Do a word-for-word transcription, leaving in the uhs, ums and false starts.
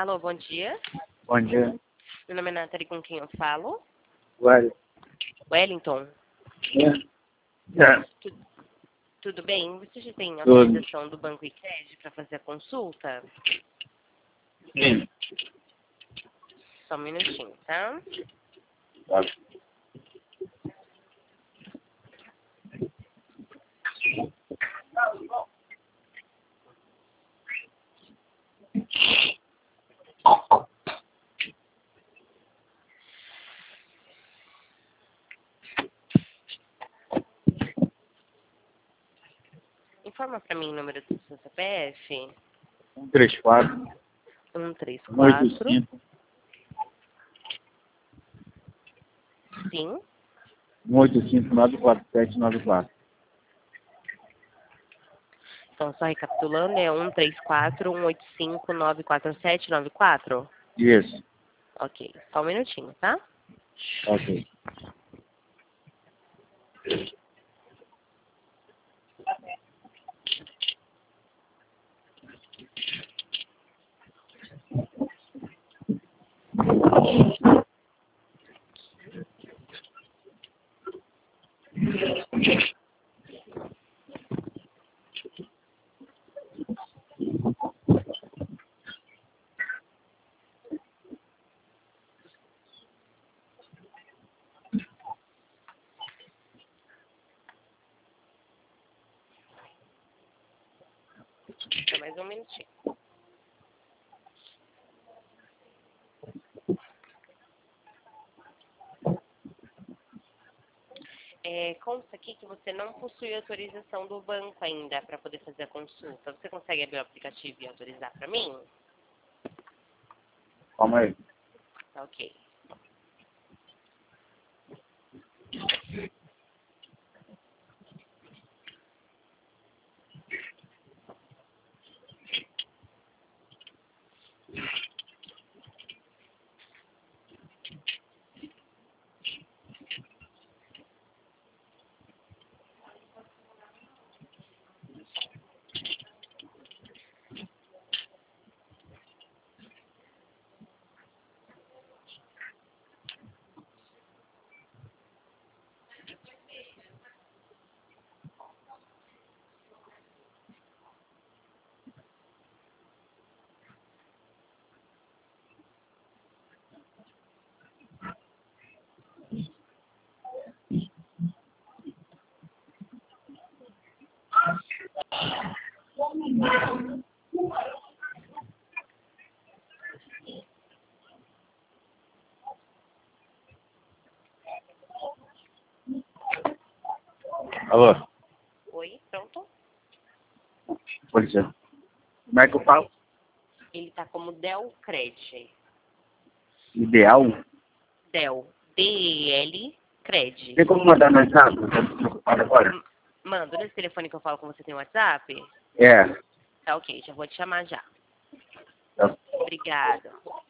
Alô, bom dia. Bom dia. Meu nome é Nathalie, com quem eu falo? Ué. Wellington. É. É. Tu, tudo bem? Você já tem Tudo. autorização do Banco Icred para fazer a consulta? Sim. Só um minutinho, tá? Tá. Informa para mim o número do seu C P F. um três quatro, um três oito quatro. cinco, Sim. um oito cinco, nove quatro sete nove quatro. Então, só recapitulando, é um três quatro, um oito cinco, nove quatro sete nove quatro? Isso. Ok. Só um minutinho, tá? Ok. Só mais um minutinho. É, consta aqui que você não possui autorização do banco ainda para poder fazer a consulta. Você consegue abrir o aplicativo e autorizar para mim? Calma aí. Tá ok. Alô? Oi, pronto? Pode ser. Como é que eu falo? Ele tá como Del Cred. Ideal? Del. D E L Cred. Tem como mandar mensagem? Eu tô preocupado agora. M- Mando nesse telefone que eu falo com você, tem WhatsApp? É. Tá ok, já vou te chamar já. Tá. Obrigada.